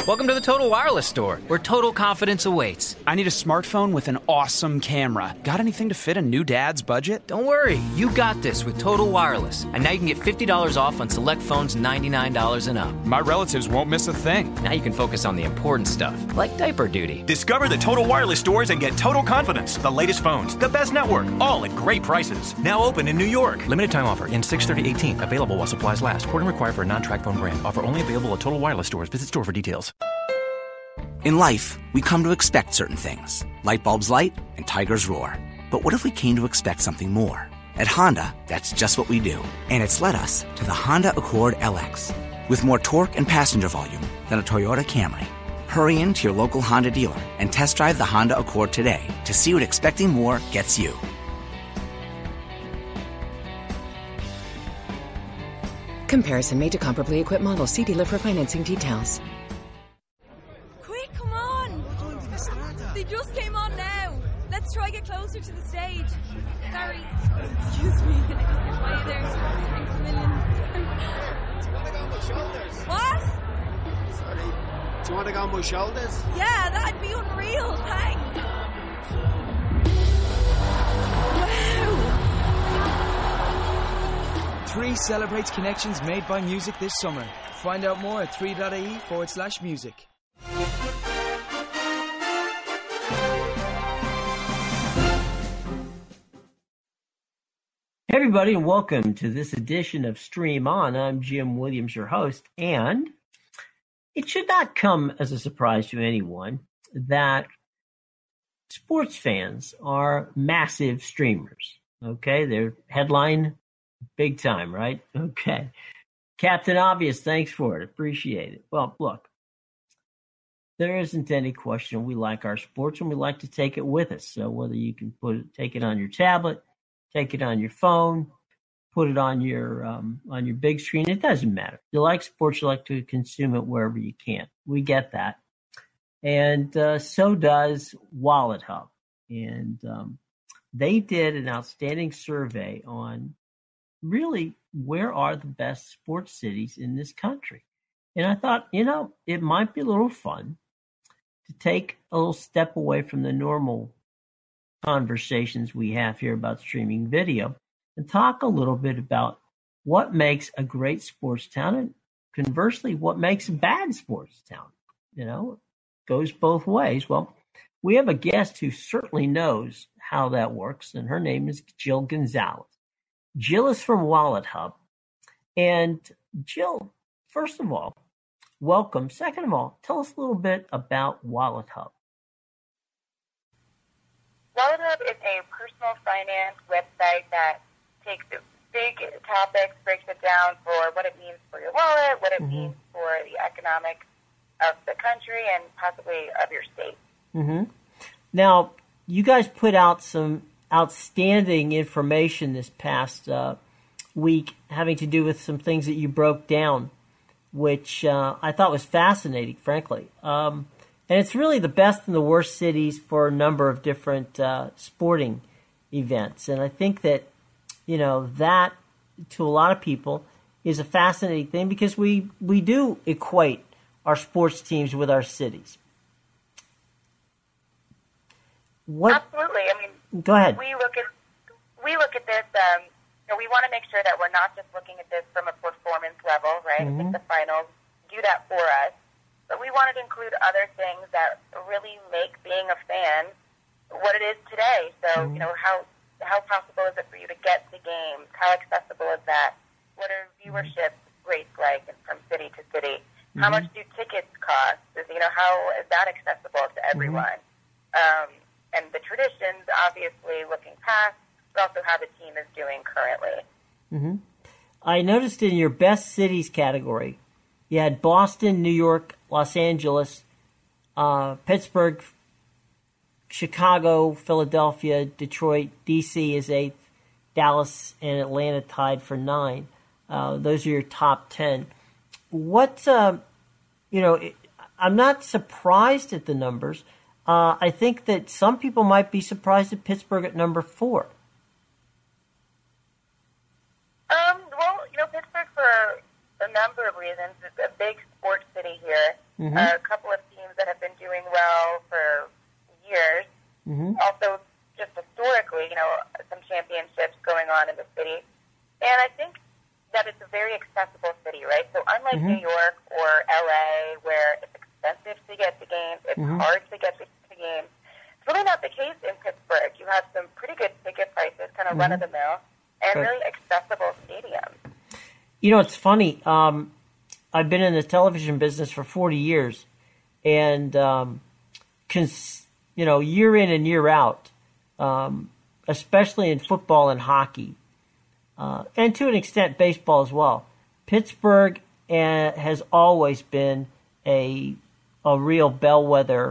Welcome to the Total Wireless store, where total confidence awaits. I need a smartphone with an awesome camera. Got anything to fit a new dad's budget? Don't worry, you got this with Total Wireless. And now you can get $50 off on select phones $99 and up. My relatives won't miss a thing. Now you can focus on the important stuff, like diaper duty. Discover the Total Wireless stores and get total confidence. The latest phones, the best network, all at great prices. Now open in New York. Limited time offer in 6/30/18. Available while supplies last. Porting required for a non-track phone brand. Offer only available at Total Wireless stores. Visit store for details. In life, we come to expect certain things. Light bulbs light and tigers roar. But what if we came to expect something more? At Honda, that's just what we do. And it's led us to the Honda Accord LX. With more torque and passenger volume than a Toyota Camry. Hurry into your local Honda dealer and test drive the Honda Accord today to see what expecting more gets you. Comparison made to comparably equipped models. See dealer for financing details. Quick, come on! They just came on now. Let's try get closer to the stage. Sorry. Excuse me. I just get by you there. Thanks a million. Do you want to go on my shoulders? What? Sorry. Do you want to go on my shoulders? Yeah, that'd be unreal. Thanks. Wow. 3 celebrates connections made by music this summer. Find out more at 3.ie/music. Hey everybody, and welcome to this edition of Stream On. I'm Jim Williams, your host, and it should not come as a surprise to anyone that sports fans are massive streamers. Okay, they're headline big time, right? Okay. Captain Obvious, thanks for it. Appreciate it. Well, look, there isn't any question we like our sports and we like to take it with us. So whether you can take it on your tablet, take it on your phone, put it on your big screen, it doesn't matter. You like sports, you like to consume it wherever you can. We get that. And so does Wallet Hub. And they did an outstanding survey on really where are the best sports cities in this country. And I thought, it might be a little fun to take a little step away from the normal conversations we have here about streaming video and talk a little bit about what makes a great sports town and conversely, what makes a bad sports town. It goes both ways. Well, we have a guest who certainly knows how that works, and her name is Jill Gonzalez. Jill is from Wallet Hub. And Jill, first of all, welcome. Second of all, tell us a little bit about Wallet Hub. Wallet Hub is a personal finance website that takes big topics, breaks it down for what it means for your wallet, what it means for the economics of the country, and possibly of your state. Mm-hmm. Now, you guys put out some outstanding information this past week having to do with some things that you broke down, which I thought was fascinating, frankly. And it's really the best and the worst cities for a number of different sporting events. And I think that, that to a lot of people is a fascinating thing because we do equate our sports teams with our cities. Absolutely. I mean, go ahead. We look at this. We want to make sure that we're not just looking at this from a performance level, right? Mm-hmm. I think the finals do that for us, but we wanted to include other things that really make being a fan what it is today. So, how possible is it for you to get to games? How accessible is that? What are viewership rates like from city to city? Mm-hmm. How much do tickets cost? How is that accessible to everyone? And the traditions, obviously, looking past, but also how the team is doing currently. Mm-hmm. I noticed in your best cities category, you had Boston, New York, Los Angeles, Pittsburgh, Chicago, Philadelphia, Detroit, D.C. is 8th, Dallas and Atlanta tied for 9. Those are your top 10. I'm not surprised at the numbers. I think that some people might be surprised at Pittsburgh at number 4. Pittsburgh, for a number of reasons, it's a big sports city here. A couple of teams that have been doing well for years. Also, just historically, some championships going on in the city. And I think that it's a very accessible city, right? So unlike New York or LA, where it's expensive to get to games, it's hard to get to games, it's really not the case in Pittsburgh. You have some pretty good ticket prices, kind of run-of-the-mill, and really accessible stadiums. It's funny. I've been in the television business for 40 years, and, year in and year out, especially in football and hockey, and to an extent baseball as well, Pittsburgh has always been a real bellwether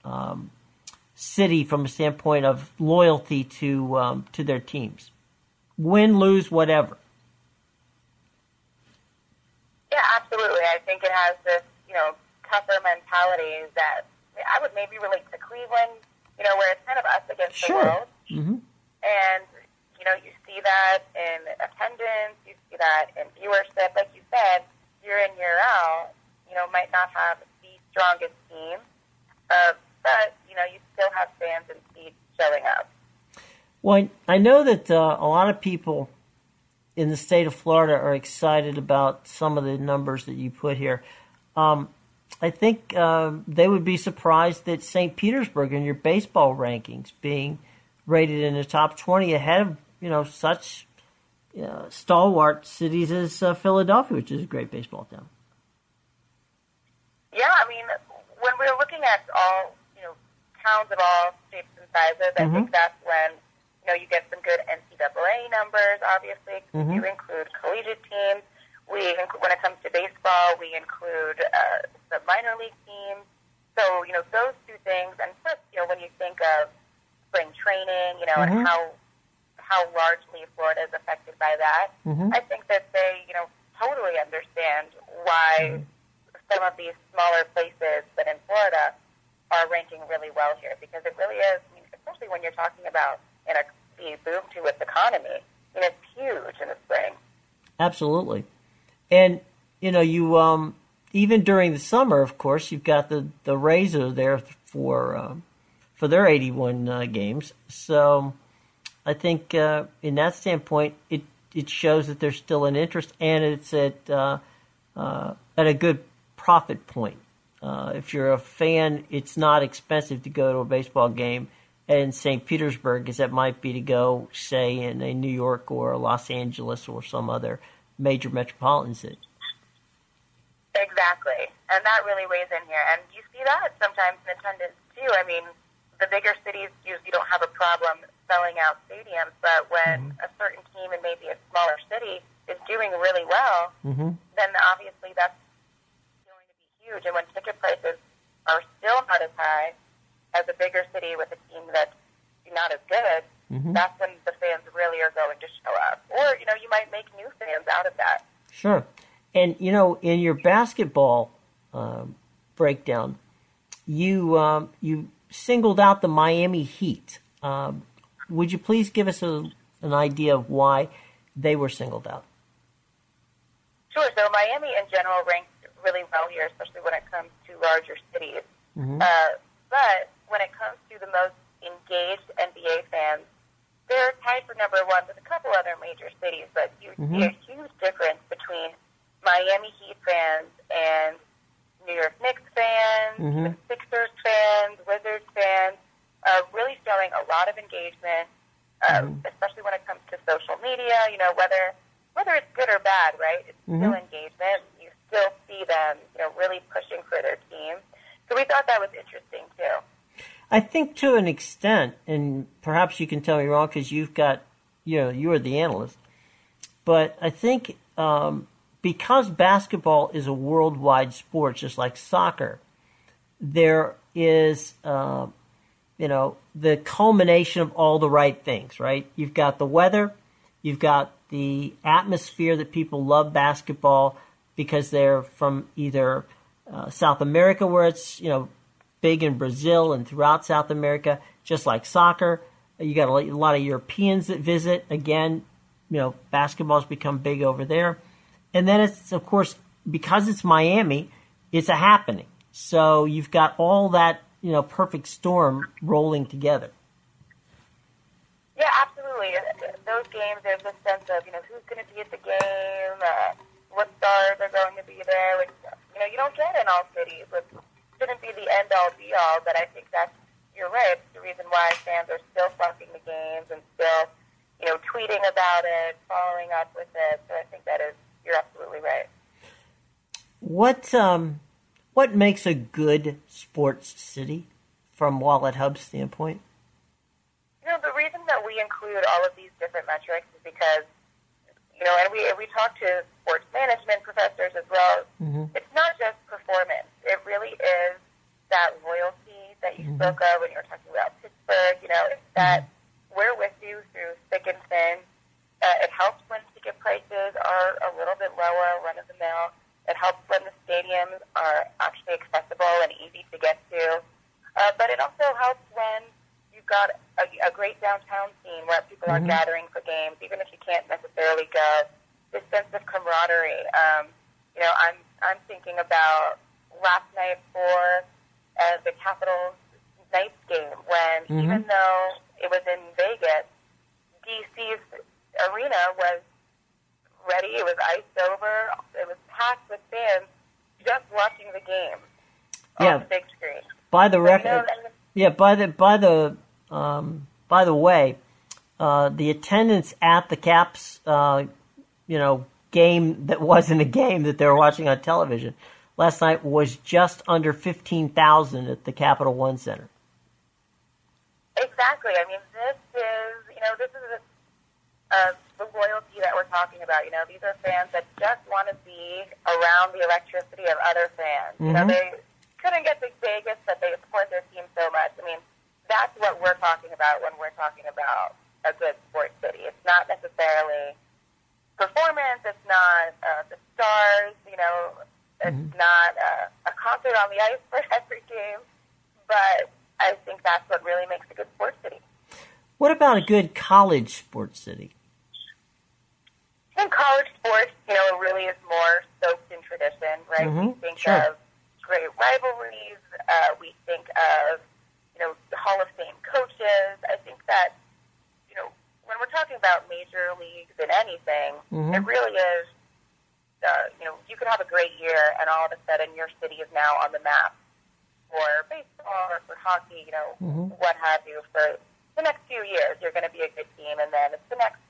city from a standpoint of loyalty to their teams. Win, lose, whatever. Yeah, absolutely. I think it has this, tougher mentality that I would maybe relate to Cleveland, where it's kind of us against the world. And, you see that in attendance, you see that in viewership. Like you said, year in, year out, might not have the strongest team, but, you still have fans and seats showing up. Well, I know that a lot of people in the state of Florida are excited about some of the numbers that you put here. I think they would be surprised that St. Petersburg in your baseball rankings being rated in the top 20 ahead of, such stalwart cities as Philadelphia, which is a great baseball town. Yeah, I mean, when we're looking at all, towns of all shapes and sizes, I think that's when, you get some good NCAA numbers, obviously. You include collegiate teams. When it comes to baseball, we include the minor league teams. So, those two things. And plus, when you think of spring training, and how largely Florida is affected by that, I think that they, totally understand why some of these smaller places, but in Florida, are ranking really well here, because it really is, especially when you're talking about the boom to its economy, it's huge in the spring. Absolutely. And, you even during the summer, of course, you've got the Rays are there for their 81 games. So I think in that standpoint, it shows that there's still an interest, and it's at a good profit point. If you're a fan, it's not expensive to go to a baseball game in St. Petersburg as it might be to go, say, in a New York or Los Angeles or some other major metropolitan city. Exactly. And that really weighs in here. And you see that sometimes in attendance, too. I mean, the bigger cities usually don't have a problem selling out stadiums, but when a certain team in maybe a smaller city is doing really well, then obviously that's going to be huge. And when ticket prices are still not as high as a bigger city with a team that's not as good, that's when the fans really are going to show up. Or, you might make new fans out of that. Sure. And, in your basketball breakdown, you singled out the Miami Heat. Would you please give us an idea of why they were singled out? Sure. So Miami in general ranks really well here, especially when it comes to larger cities. But when it comes to the most engaged NBA fans, they're tied for number one with a couple other major cities, but you see a huge difference between Miami Heat fans and New York Knicks fans, Sixers fans, Wizards fans, really showing a lot of engagement, especially when it comes to social media, whether it's good or bad, right? It's still engagement. You still see them, really pushing for their team. So we thought that was interesting, too. I think to an extent, and perhaps you can tell me wrong because you've got, you are the analyst, but I think because basketball is a worldwide sport, just like soccer, there is, the culmination of all the right things, right? You've got the weather, you've got the atmosphere that people love basketball because they're from either South America, where it's, big in Brazil and throughout South America, just like soccer. You got a lot of Europeans that visit. Again, basketball's become big over there. And then it's, of course, because it's Miami, it's a happening. So you've got all that, perfect storm rolling together. Yeah, absolutely. Those games, there's this sense of, who's going to be at the game, what stars are going to be there, which, you don't get in all cities. It shouldn't be the end-all, be-all, but I think you're right. It's the reason why fans are still flocking to games and still, tweeting about it, following up with it. So I think you're absolutely right. What makes a good sports city from Wallet Hub's standpoint? The reason that we include all of these different metrics is because, and we talk to sports management professors as well. Mm-hmm. It's not just performance. It really is that loyalty that you spoke of when you were talking about Pittsburgh. It's that we're with you through thick and thin. It helps when ticket prices are a little bit lower, run-of-the-mill. It helps when the stadiums are actually accessible and easy to get to. But it also helps when you've got a great downtown scene where people are gathering for games, even if you can't necessarily go. This sense of camaraderie. I'm thinking about last night for the Capitals Knights game when even though it was in Vegas, DC's arena was ready. It was iced over. It was packed with fans just watching the game on the big screen. By the record, by the way, the attendance at the Caps, game that wasn't a game that they were watching on television last night was just under 15,000 at the Capital One Center. Exactly. I mean, this is the loyalty that we're talking about. These are fans that just want to be around the electricity of other fans. They couldn't get to Vegas, but they support their team so much. I mean, that's what we're talking about when we're talking about a good sports city. It's not necessarily performance. It's not the stars. It's not a concert on the ice for every game. But I think that's what really makes a good sports city. What about a good college sports city? I think college sports, it really is more soaked in tradition, right? We think of great rivalries. We think of, Hall of Fame coaches. I think that, when we're talking about major leagues in anything, it really is, you could have a great year and all of a sudden your city is now on the map for baseball or for hockey, what have you. For the next few years, you're going to be a good team, and then it's the next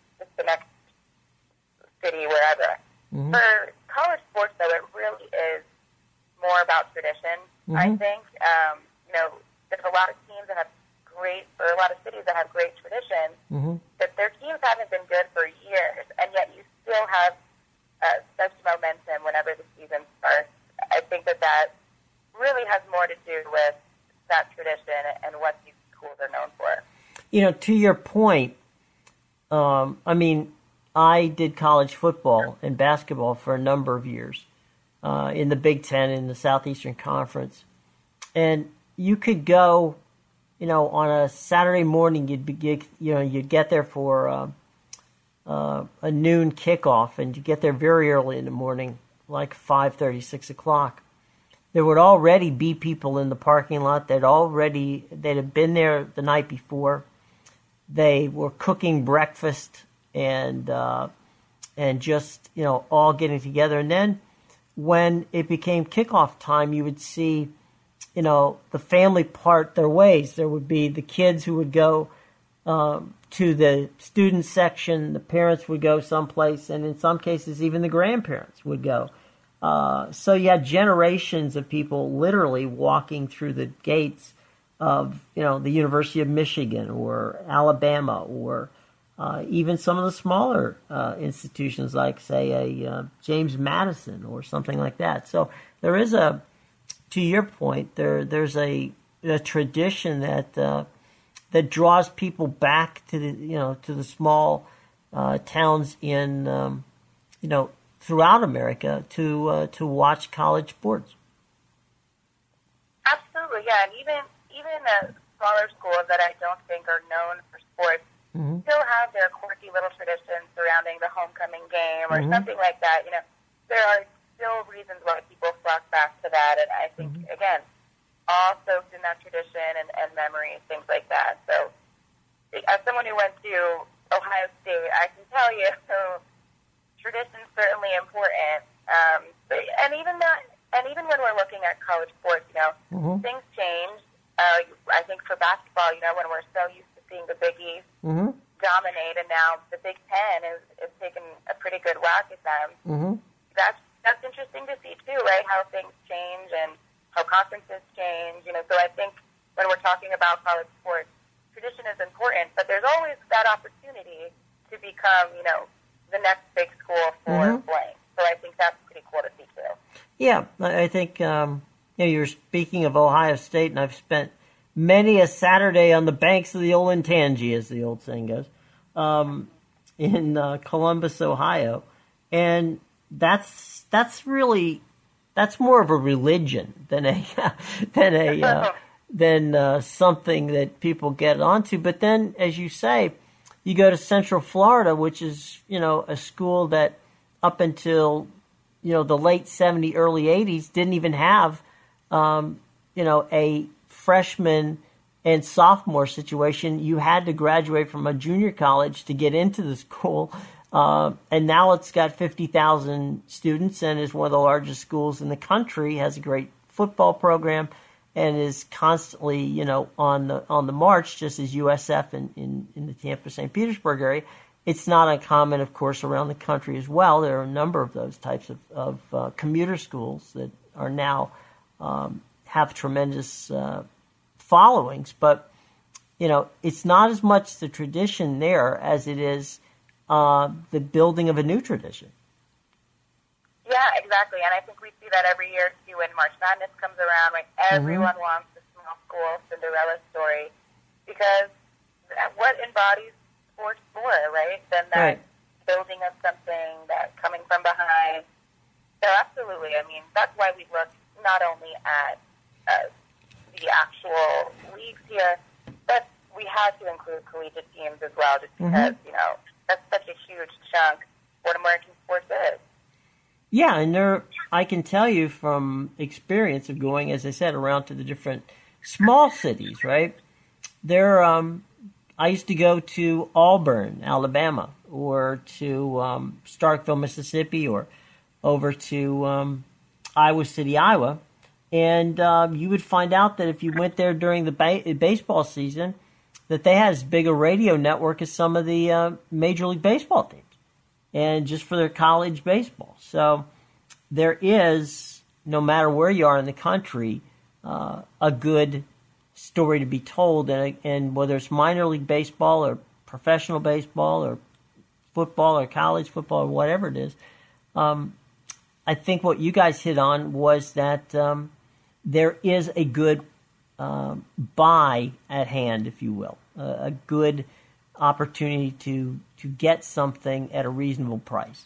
city, wherever. For college sports, though, it really is more about tradition, I think. There's a lot of teams that have a lot of cities that have great tradition, but their teams haven't been good for years, and yet you still have such momentum whenever the season starts. I think that really has more to do with that tradition and what these schools are known for. To your point, I did college football and basketball for a number of years in the Big Ten, in the Southeastern Conference. And you could go, on a Saturday morning, you'd get there for a noon kickoff, and you get there very early in the morning, like 5:30, 6 o'clock. There would already be people in the parking lot. They'd have been there the night before. They were cooking breakfast and just, all getting together. And then when it became kickoff time, you would see, the family part their ways. There would be the kids who would go to the student section. The parents would go someplace, and in some cases, even the grandparents would go. So you had generations of people literally walking through the gates of, the University of Michigan or Alabama or even some of the smaller institutions like, say, a James Madison or something like that. So there is to your point, there's a tradition that draws people back to the small towns in throughout America to watch college sports. Absolutely, yeah, and even smaller schools that I don't think are known for sports still have their quirky little traditions surrounding the homecoming game or something like that. There are still reasons why people flock back to that. And I think, again, all soaked in that tradition and memory, things like that. So as someone who went to Ohio State, I can tell you, tradition's certainly important. And even when we're looking at college sports, things change. I think for basketball, when we're so used to seeing the Big East dominate, and now the Big Ten is taking a pretty good whack at them. That's interesting to see too, right? How things change and how conferences change. So I think when we're talking about college sports, tradition is important, but there's always that opportunity to become, the next big school for blank. So I think that's pretty cool to see too. Yeah, I think you're speaking of Ohio State, and I've spent many a Saturday on the banks of the old Intangi, as the old saying goes, in Columbus, Ohio, and that's more of a religion than something that people get onto. But then, as you say, you go to Central Florida, which is a school that up until the late 70s, early 80s didn't even have a freshman and sophomore situation. You had to graduate from a junior college to get into the school. And now it's got 50,000 students and is one of the largest schools in the country, has a great football program, and is constantly, on the march, just as USF in the Tampa, St. Petersburg area. It's not uncommon, of course, around the country as well. There are a number of those types of commuter schools that are now have tremendous followings. But, it's not as much the tradition there as it is the building of a new tradition. Yeah, exactly. And I think we see that every year, too, when March Madness comes around. Like, everyone wants the small school Cinderella story, because what embodies sports for, right? Then that building of something, that coming from behind. So absolutely. I mean, that's why we look not only at the actual leagues here, but we had to include collegiate teams as well, just because, that's such a huge chunk what American sports is. Yeah, and I can tell you from experience of going, as I said, around to the different small cities, right? I used to go to Auburn, Alabama, or to Starkville, Mississippi, or over to Iowa City, Iowa, and you would find out that if you went there during the baseball season, that they had as big a radio network as some of the Major League Baseball teams, and just for their college baseball. So there is, no matter where you are in the country, a good story to be told, and whether it's minor league baseball or professional baseball or football or college football or whatever it is, I think what you guys hit on was that there is a good buy at hand, if you will, a good opportunity to get something at a reasonable price.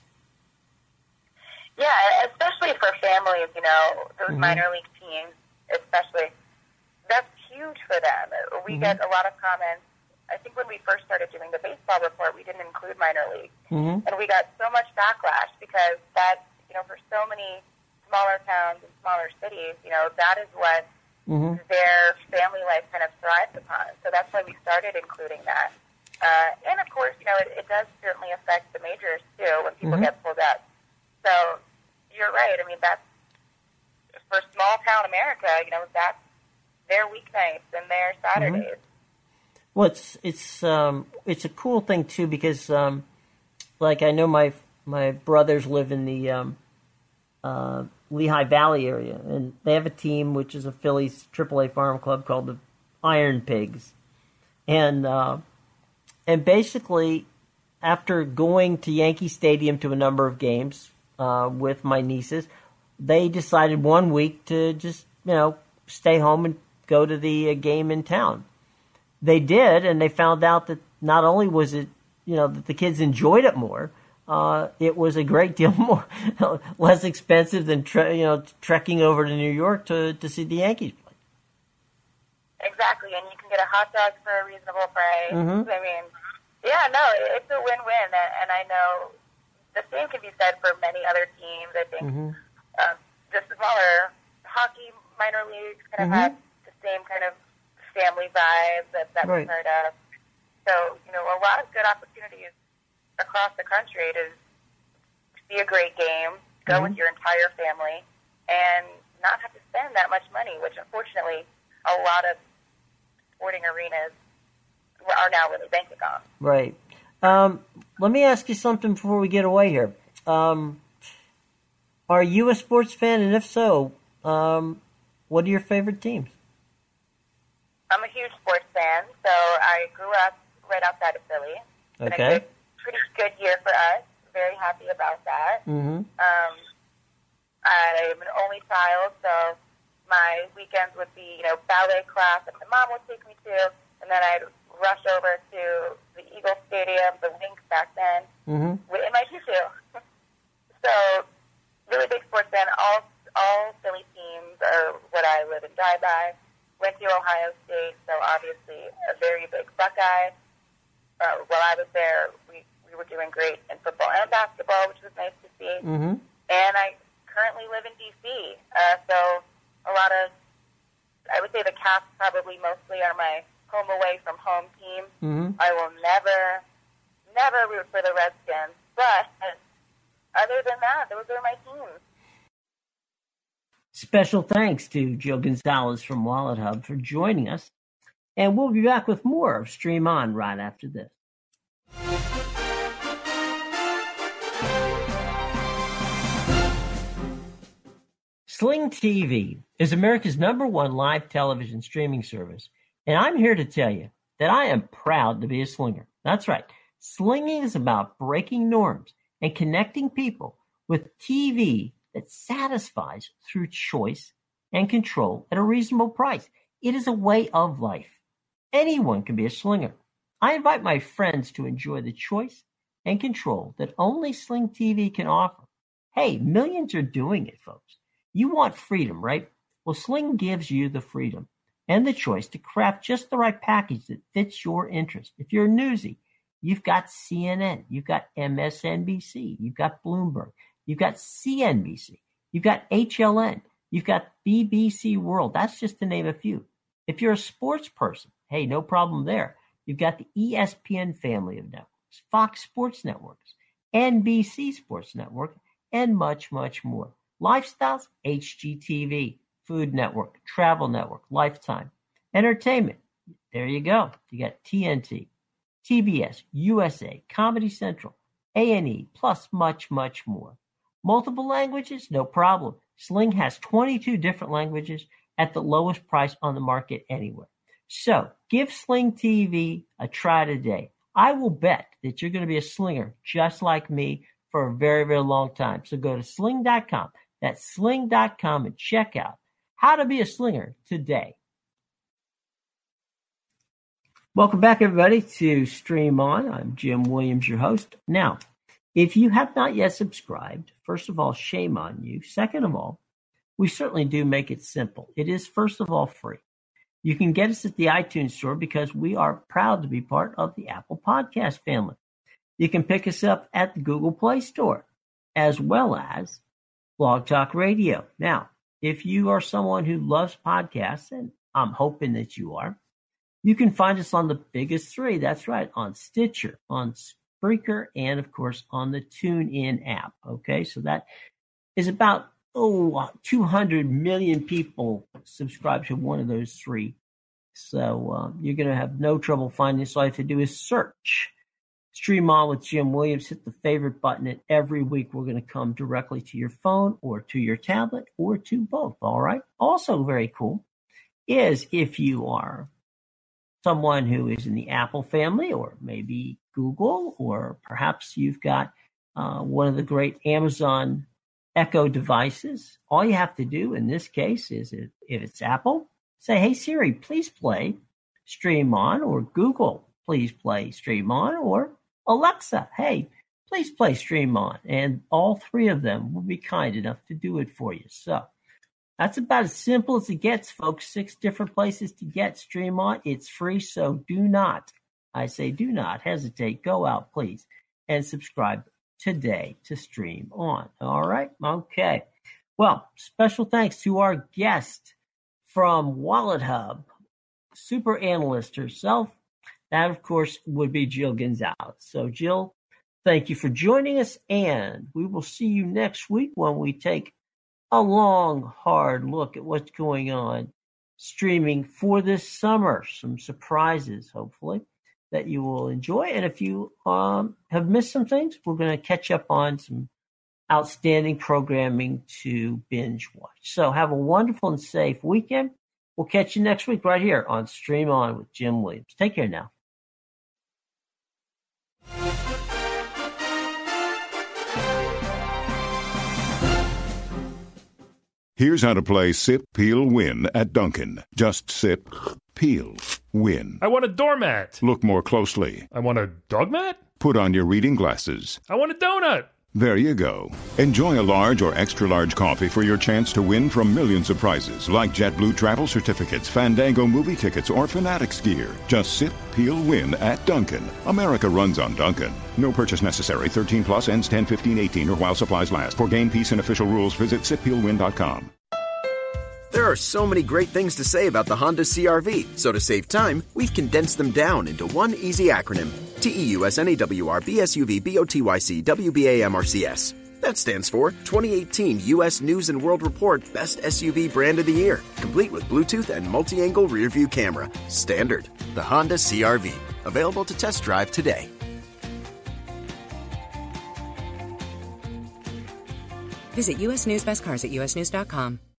Yeah, especially for families, those minor league teams, especially, that's huge for them. We get a lot of comments. I think when we first started doing the baseball report, we didn't include minor league. And we got so much backlash because that, for so many smaller towns and smaller cities, that is what their family life kind of thrives upon. So that's why we started including that. And of course, it does certainly affect the majors too when people get pulled up. So you're right. I mean, that's for small town America. That's their weeknights and their Saturdays. Well, it's a cool thing too, because like I know my brothers live in the Lehigh Valley area, and they have a team which is a Phillies AAA farm club called the Iron Pigs, and basically after going to Yankee Stadium to a number of games with my nieces, they decided one week to just stay home and go to the game in town. They did, and they found out that not only was it that the kids enjoyed it more, it was a great deal more less expensive than trekking over to New York to see the Yankees play. Exactly, and you can get a hot dog for a reasonable price. I mean, yeah, no, it's a win-win, and I know the same can be said for many other teams. I think The smaller hockey minor leagues kind of had the same kind of family vibe that we're part of. So, a lot of good opportunities across the country to see a great game, go with your entire family, and not have to spend that much money, which unfortunately a lot of sporting arenas are now really banking on. Right. Let me ask you something before we get away here. Are you a sports fan? And if so, what are your favorite teams? I'm a huge sports fan, so I grew up right outside of Philly. Okay. It's a pretty good year for us. Very happy about that. I'm an only child, so my weekends would be, ballet class that my mom would take me to, and then I'd rush over to the Eagle Stadium, the Lynx back then, in my tutu. So, really big sports fan. All Philly teams are what I live and die by. Went to Ohio State, so obviously a very big Buckeye. While I was there, we were doing great in football and basketball, which was nice to see. And I currently live in D.C., so a lot of, I would say the Caps probably mostly are my home away from home team. I will never root for the Redskins, but other than that, those are my teams. Special thanks to Jill Gonzalez from Wallet Hub for joining us. And we'll be back with more of Stream On right after this. Sling TV is America's #1 live television streaming service. And I'm here to tell you that I am proud to be a slinger. That's right. Slinging is about breaking norms and connecting people with TV that satisfies through choice and control at a reasonable price. It is a way of life. Anyone can be a slinger. I invite my friends to enjoy the choice and control that only Sling TV can offer. Hey, millions are doing it, folks. You want freedom, right? Well, Sling gives you the freedom and the choice to craft just the right package that fits your interest. If you're newsy, you've got CNN, you've got MSNBC, you've got Bloomberg, you've got CNBC, you've got HLN, you've got BBC World. That's just to name a few. If you're a sports person, hey, no problem there. You've got the ESPN family of networks, Fox Sports Networks, NBC Sports Network, and much, much more. Lifestyles, HGTV, Food Network, Travel Network, Lifetime. Entertainment, there you go. You got TNT, TBS, USA, Comedy Central, A&E, plus much, much more. Multiple languages? No problem. Sling has 22 different languages at the lowest price on the market anywhere. So give Sling TV a try today. I will bet that you're going to be a slinger just like me for a very, very long time. So go to sling.com. That's sling.com and check out how to be a slinger today. Welcome back, everybody, to Stream On. I'm Jim Williams, your host. Now, if you have not yet subscribed, first of all, shame on you. Second of all, we certainly do make it simple. It is, first of all, free. You can get us at the iTunes store because we are proud to be part of the Apple Podcast family. You can pick us up at the Google Play Store, as well as Blog Talk Radio. Now, if you are someone who loves podcasts, and I'm hoping that you are, you can find us on the biggest three. That's right, on Stitcher, on Spreaker, and, of course, on the TuneIn app. Okay, so that is about 200 million people subscribe to one of those three. So you're going to have no trouble finding us. All you have to do is search Stream On with Jim Williams. Hit the favorite button, and every week we're going to come directly to your phone or to your tablet or to both. All right. Also very cool is if you are someone who is in the Apple family or maybe Google, or perhaps you've got one of the great Amazon Echo devices. All you have to do in this case is, if it's Apple, say, hey, Siri, please play Stream On, or Google, please play Stream On, or Alexa, hey, please play Stream On. And all three of them will be kind enough to do it for you. So that's about as simple as it gets, folks. 6 different places to get Stream On. It's free, so do not hesitate. Go out, please, and subscribe today to Stream On. All right? Okay. Well, special thanks to our guest from Wallet Hub, super analyst herself. That, of course, would be Jill Gonzalez. So, Jill, thank you for joining us, and we will see you next week when we take a long, hard look at what's going on streaming for this summer. Some surprises, hopefully, that you will enjoy. And if you have missed some things, we're going to catch up on some outstanding programming to binge watch. So have a wonderful and safe weekend. We'll catch you next week right here on Stream On with Jim Williams. Take care now. Here's how to play Sip, Peel, Win at Dunkin'. Just sip, peel, win. I want a doormat. Look more closely. I want a dog mat. Put on your reading glasses. I want a donut. There you go. Enjoy a large or extra-large coffee for your chance to win from millions of prizes, like JetBlue travel certificates, Fandango movie tickets, or Fanatics gear. Just sip, peel, win at Dunkin'. America runs on Dunkin'. No purchase necessary. 18 plus ends 10/15/18 or while supplies last. For game, peace, and official rules, visit sippeelwin.com. There are so many great things to say about the Honda CR-V, so to save time, we've condensed them down into one easy acronym. TEUSNAWRBSUVBOTYC-WBAMRCS. That stands for 2018 U.S. News & World Report Best SUV Brand of the Year, complete with Bluetooth and multi-angle rear-view camera. Standard. The Honda CR-V. Available to test drive today. Visit U.S. News Best Cars at usnews.com.